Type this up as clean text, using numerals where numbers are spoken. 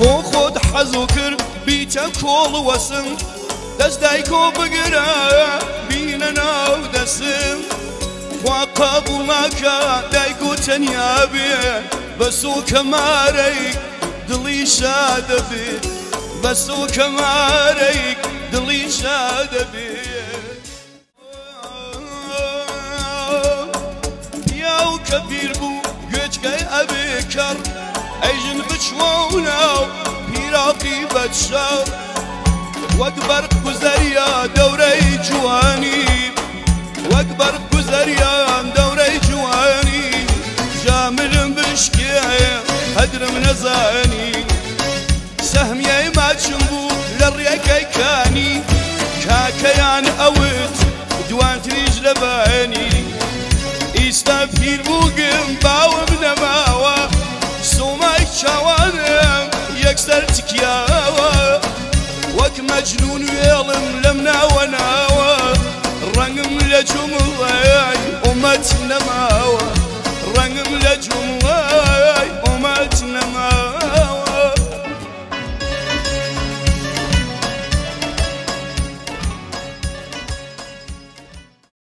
خۆت حەزو کرد بیتە کۆڵ وەسم دەست دایکۆ بگرە بینە ناو دەسم خوا قەبوڵ ناکە دایک و تەنیا بێ بەسۆ کەمارەیک دڵی شادە بێ بەسۆ کەمارەیک دڵی شادە بێ پیاو کە پیر بوو گوێچکەی ئەبێ کەڕ ئەیژن بچوە و ناو پیراقی بەدشەڕ وەک بەرق گوزەریە دەورەی جوانی وەک بەرق گوزەریان دەورەی جوانی جاملم بشکێ هەدرم نەزانی سەهمیەی ماچم بوو لە ڕێگەی کانی کاکەیان ئەوت دوانتریش لەبانی ئیستا پیر بووگم باوم نەماوە سۆمای چاوانم یەکسەر تکیاوە وەک مەجنون وێڵم لەم ناوە ناوە ڕەنگم لە جومڵەی ئومەت نەما